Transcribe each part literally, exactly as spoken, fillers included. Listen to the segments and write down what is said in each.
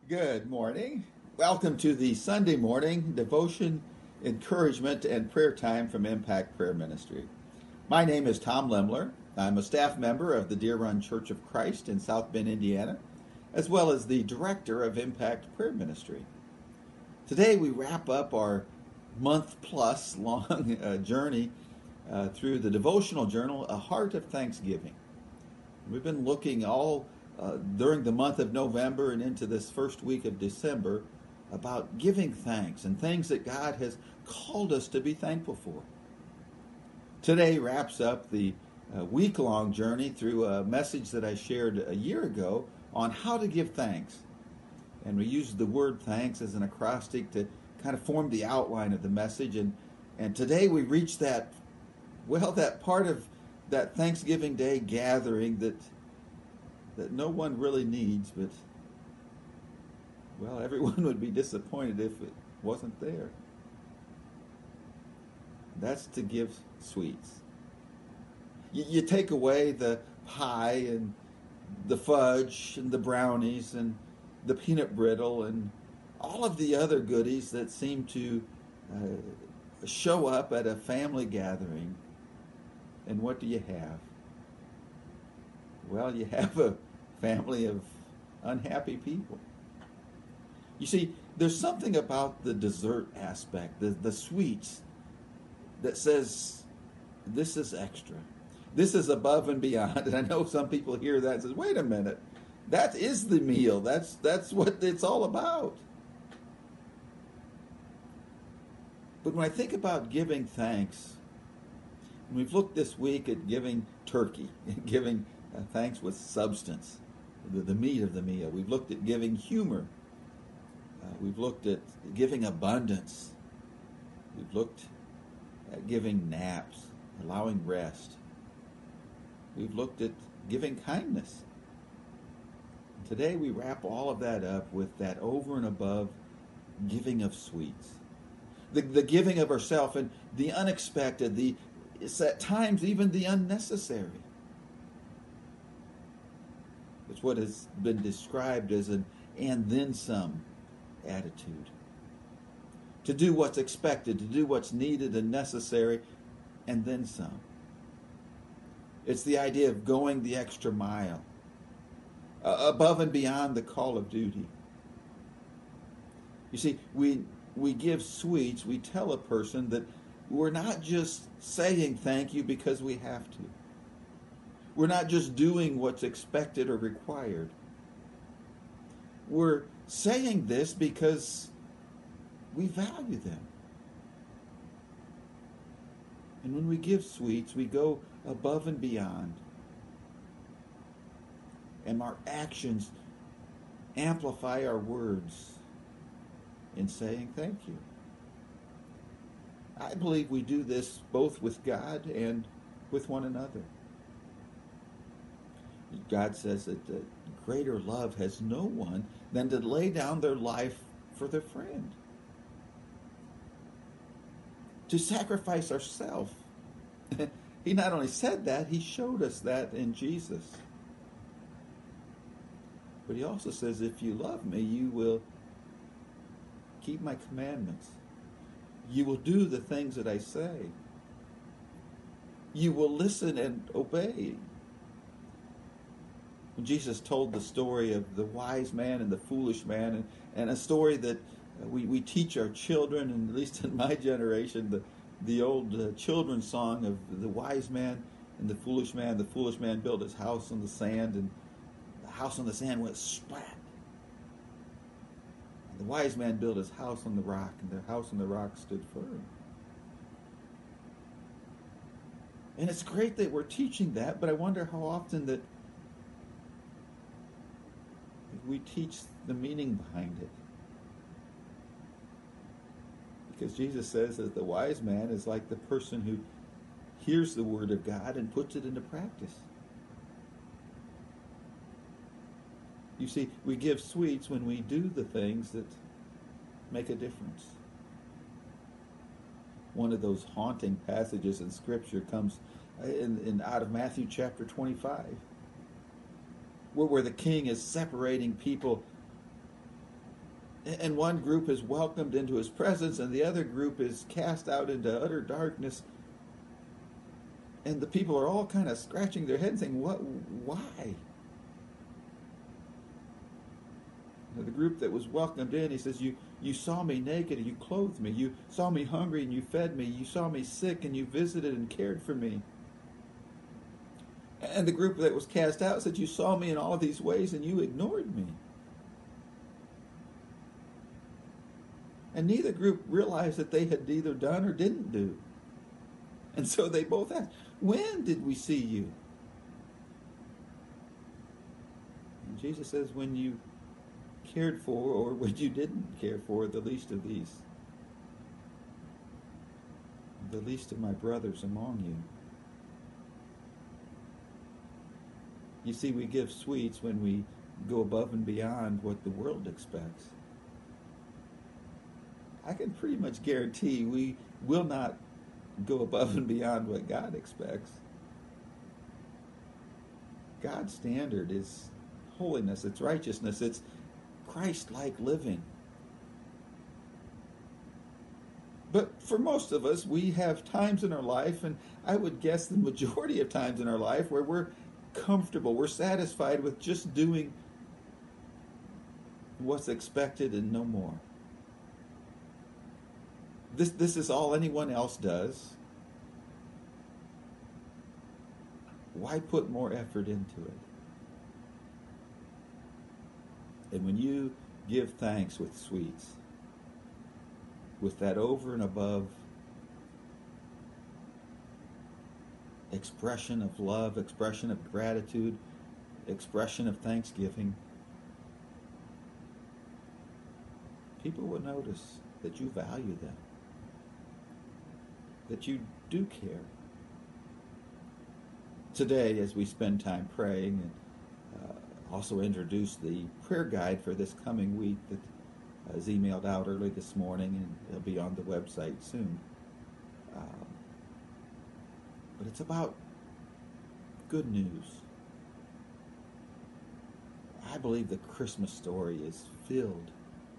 Good morning. Welcome to the Sunday morning devotion, encouragement, and prayer time from Impact Prayer Ministry. My name is Tom Lemler. I'm a staff member of the Deer Run Church of Christ in South Bend, Indiana, as well as the director of Impact Prayer Ministry. Today we wrap up our month-plus long uh, journey uh, through the devotional journal, A Heart of Thanksgiving. We've been looking all Uh, during the month of November and into this first week of December about giving thanks and things that God has called us to be thankful for. Today wraps up the uh, week-long journey through a message that I shared a year ago on how to give thanks. And we used the word thanks as an acrostic to kind of form the outline of the message. And, and today we reach that, well, that part of that Thanksgiving Day gathering that that no one really needs, but, well, everyone would be disappointed if it wasn't there. That's to give sweets. You, you take away the pie and the fudge and the brownies and the peanut brittle and all of the other goodies that seem to uh, show up at a family gathering. And what do you have? Well, you have a family of unhappy people. You see, there's something about the dessert aspect, the, the sweets, that says this is extra. This is above and beyond. And I know some people hear that and says, wait a minute, that is the meal. That's that's what it's all about. But when I think about giving thanks, and we've looked this week at giving turkey, giving uh, thanks with substance, the, the meat of the meal. We've looked at giving humor. Uh, we've looked at giving abundance. We've looked at giving naps, allowing rest. We've looked at giving kindness. And today we wrap all of that up with that over and above giving of sweets. The, the giving of ourselves and the unexpected, the it's at times even the unnecessary. It's what has been described as an and then some attitude. To do what's expected, to do what's needed and necessary, and then some. It's the idea of going the extra mile, uh, above and beyond the call of duty. You see, we we give sweets, we tell a person that we're not just saying thank you because we have to. We're not just doing what's expected or required. We're saying this because we value them. And when we give sweets, we go above and beyond. And our actions amplify our words in saying thank you. I believe we do this both with God and with one another. God says that uh, greater love has no one than to lay down their life for their friend. To sacrifice ourselves. He not only said that, he showed us that in Jesus. But he also says, if you love me, you will keep my commandments. You will do the things that I say. You will listen and obey. Jesus told the story of the wise man and the foolish man, and, and a story that we, we teach our children, and at least in my generation, the, the old uh, children's song of the wise man and the foolish man. The foolish man built his house on the sand, and the house on the sand went splat. And the wise man built his house on the rock, and the house on the rock stood firm. And it's great that we're teaching that, but I wonder how often that we teach the meaning behind it. Because Jesus says that the wise man is like the person who hears the word of God and puts it into practice. You see, we give sweets when we do the things that make a difference. One of those haunting passages in Scripture comes in, in out of Matthew chapter twenty-five, where, where the king is separating people And one group is welcomed into his presence, and the other group is cast out into utter darkness. And the people are all kind of scratching their heads saying, "What? Why?" The group that was welcomed in, he says, you, you saw me naked and you clothed me. You saw me hungry and you fed me. You saw me sick and you visited and cared for me. And the group that was cast out said, you saw me in all of these ways and you ignored me. And neither group realized that they had either done or didn't do. And so they both asked, when did we see you? And Jesus says, when you cared for, or when you didn't care for, the least of these, the least of my brothers among you. You see, we give sweets when we go above and beyond what the world expects. I can pretty much guarantee we will not go above and beyond what God expects. God's standard is holiness, it's righteousness, it's Christ-like living. But for most of us, we have times in our life, and I would guess the majority of times in our life, where we're comfortable, we're satisfied with just doing what's expected and no more. This, this is all anyone else does. Why put more effort into it? And when you give thanks with sweets, with that over and above expression of love, expression of gratitude, expression of thanksgiving, people will notice that you value them, that you do care. Today, as we spend time praying and also introduced the prayer guide for this coming week that was emailed out early this morning, and it'll be on the website soon. Um, but it's about good news. I believe the Christmas story is filled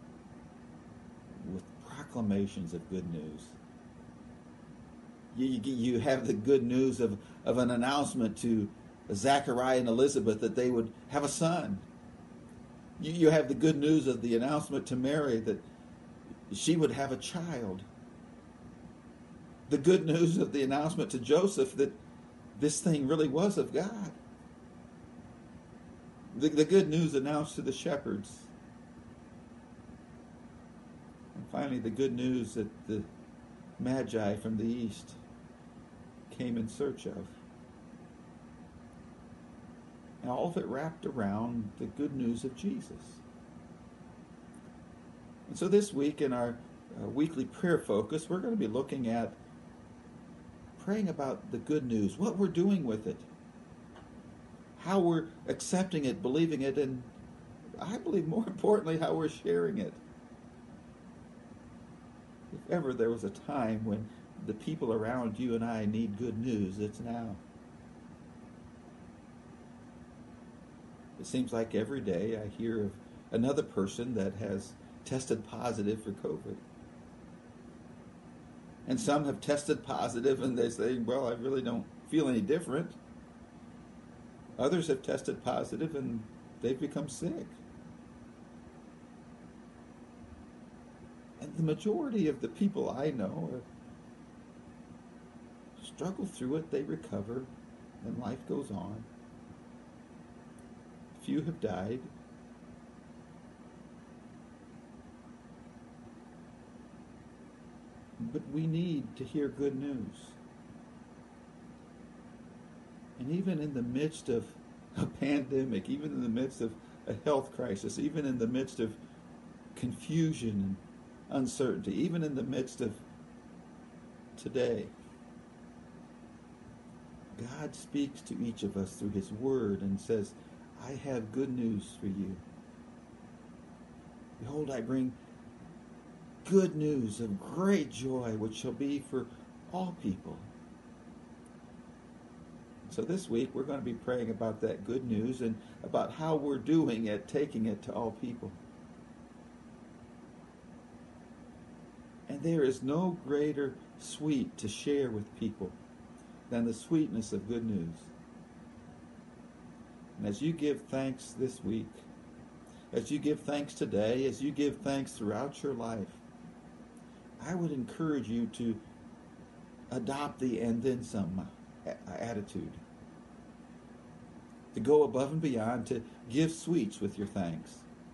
with proclamations of good news. You, you, you have the good news of, of an announcement to Zachariah and Elizabeth that they would have a son. You, you have the good news of the announcement to Mary that she would have a child. The good news of the announcement to Joseph that this thing really was of God. The, the good news announced to the shepherds. And finally, the good news that the Magi from the east came in search of. And all of it wrapped around the good news of Jesus. And so this week in our uh, weekly prayer focus, we're going to be looking at praying about the good news, what we're doing with it, how we're accepting it, believing it, and I believe more importantly, how we're sharing it. If ever there was a time when the people around you and I need good news, it's now. It seems like every day I hear of another person that has tested positive for COVID. And some have tested positive and they say, well, I really don't feel any different. Others have tested positive and they've become sick. And the majority of the people I know struggle through it, they recover, and life goes on. Few have died. But we need to hear good news. And even in the midst of a pandemic, even in the midst of a health crisis, even in the midst of confusion and uncertainty, even in the midst of today, God speaks to each of us through His Word and says, I have good news for you. Behold, I bring good news of great joy, which shall be for all people. So this week, we're going to be praying about that good news and about how we're doing at taking it to all people. And there is no greater sweet to share with people than the sweetness of good news. And as you give thanks this week, as you give thanks today, as you give thanks throughout your life, I would encourage you to adopt the and then some attitude. To go above and beyond, to give sweets with your thanks.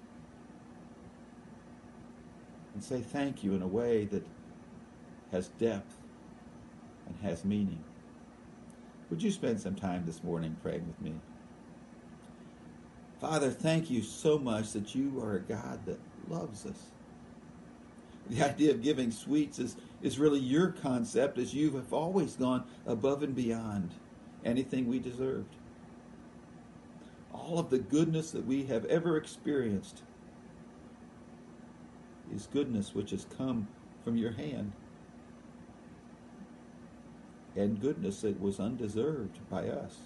And say thank you in a way that has depth and has meaning. Would you spend some time this morning praying with me? Father, thank you so much that you are a God that loves us. The idea of giving sweets is, is really your concept, as you have always gone above and beyond anything we deserved. All of the goodness that we have ever experienced is goodness which has come from your hand, and goodness that was undeserved by us.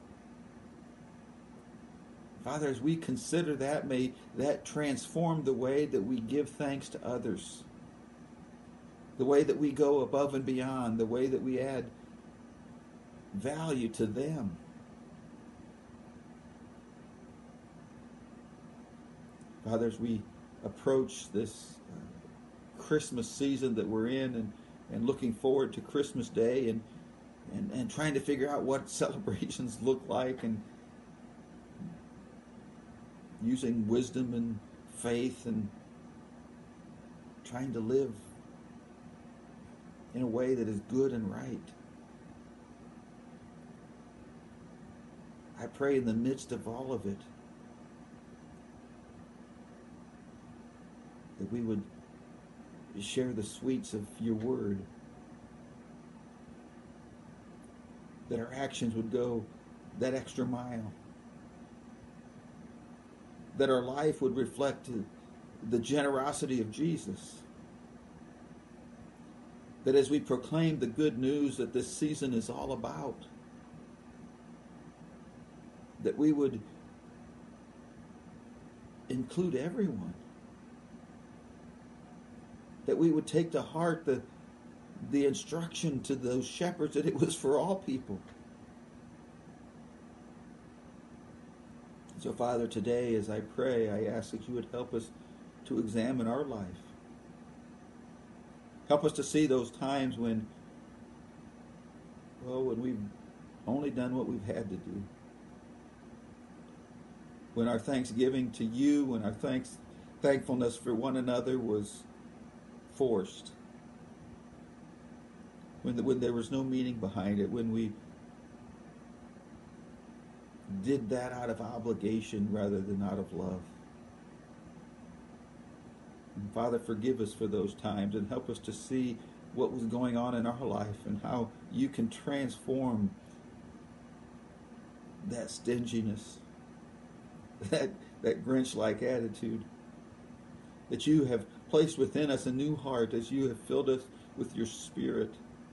Father, as we consider that, may that transform the way that we give thanks to others, the way that we go above and beyond, the way that we add value to them. Father, as we approach this uh, Christmas season that we're in, and, and looking forward to Christmas Day, and, and, and trying to figure out what celebrations look like, and using wisdom and faith, and trying to live in a way that is good and right. I pray in the midst of all of it that we would share the sweets of your word, that our actions would go that extra mile, that our life would reflect the generosity of Jesus, that as we proclaim the good news that this season is all about, that we would include everyone, that we would take to heart the, the instruction to those shepherds that it was for all people. So, Father, today as I pray, I ask that you would help us to examine our life. Help us to see those times when, well, when we've only done what we've had to do. When our thanksgiving to you, when our thanks, thankfulness for one another was forced. When, the, when there was no meaning behind it. When we did that out of obligation rather than out of love. And Father, forgive us for those times, and help us to see what was going on in our life and how you can transform that stinginess, that, that Grinch-like attitude, that you have placed within us a new heart as you have filled us with your Spirit,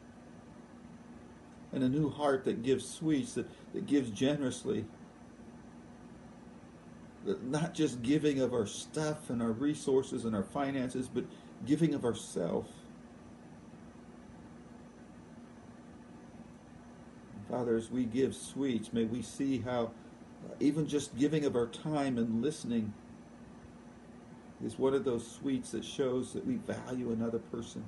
and a new heart that gives sweets, that, that gives generously, not just giving of our stuff and our resources and our finances, but giving of ourselves. Father, as we give sweets, may we see how even just giving of our time and listening is one of those sweets that shows that we value another person.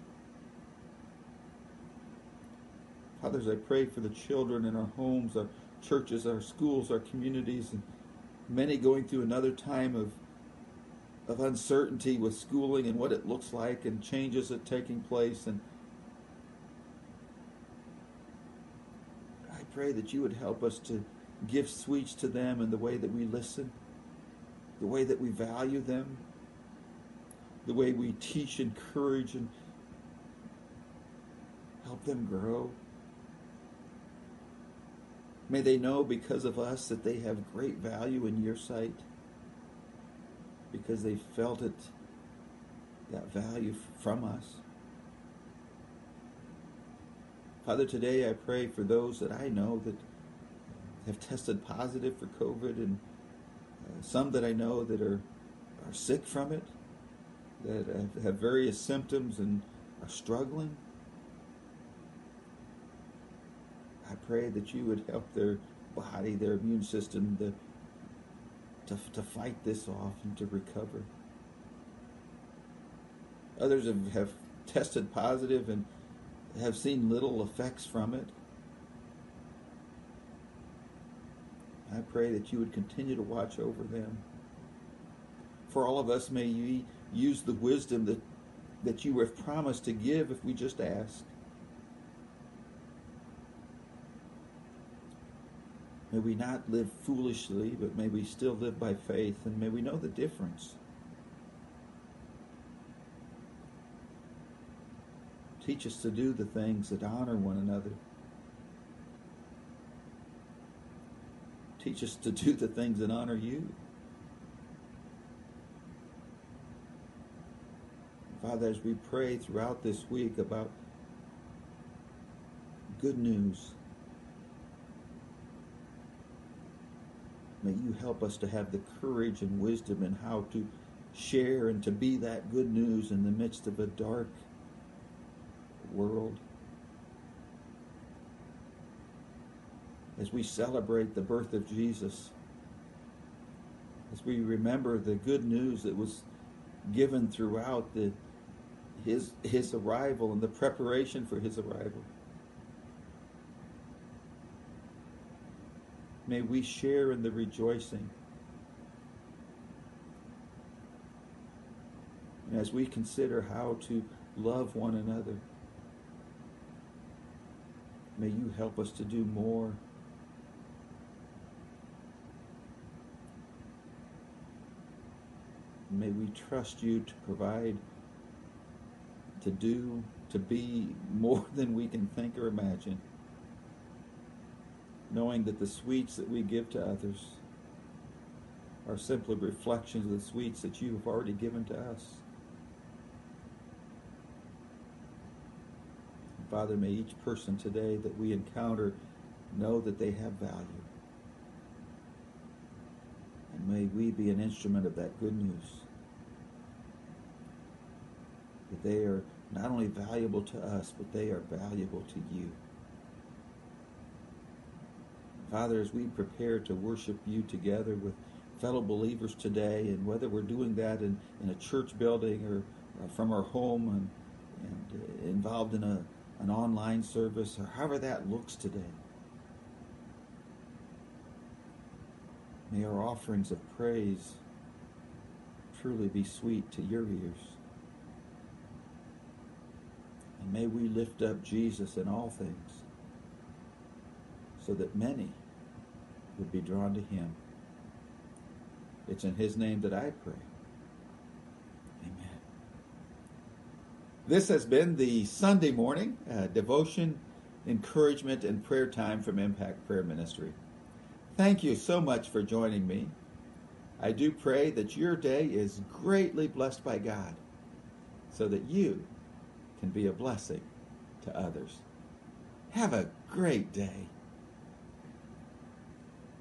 Fathers, I pray for the children in our homes, our churches, our schools, our communities, and many going through another time of of uncertainty with schooling and what it looks like and changes that are taking place. And I pray that you would help us to give sweets to them in the way that we listen, the way that we value them, the way we teach, encourage, and help them grow. May they know because of us that they have great value in your sight, because they felt it, that value from us. Father, today I pray for those that I know that have tested positive for COVID, and uh, some that I know that are, are sick from it, that have, have various symptoms and are struggling, I pray that you would help their body, their immune system to, to, to fight this off and to recover. Others have, have tested positive and have seen little effects from it. I pray that you would continue to watch over them. For all of us, may you use the wisdom that, that you have promised to give if we just ask. May we not live foolishly, but may we still live by faith, and may we know the difference. Teach us to do the things that honor one another. Teach us to do the things that honor you. Father, as we pray throughout this week about good news, may you help us to have the courage and wisdom in how to share and to be that good news in the midst of a dark world. As we celebrate the birth of Jesus, as we remember the good news that was given throughout the, his, his arrival and the preparation for his arrival, may we share in the rejoicing. And as we consider how to love one another, may you help us to do more. May we trust you to provide, to do, to be more than we can think or imagine, knowing that the sweets that we give to others are simply reflections of the sweets that you have already given to us. Father, may each person today that we encounter know that they have value. And may we be an instrument of that good news. That they are not only valuable to us, but they are valuable to you. Father, as we prepare to worship you together with fellow believers today, and whether we're doing that in, in a church building or uh, from our home and, and uh, involved in a an online service, or however that looks today, may our offerings of praise truly be sweet to your ears. And may we lift up Jesus in all things so that many would be drawn to him. It's in his name that I pray. Amen. This has been the Sunday morning uh, devotion, encouragement, and prayer time from Impact Prayer Ministry. Thank you so much for joining me. I do pray that your day is greatly blessed by God so that you can be a blessing to others. Have a great day.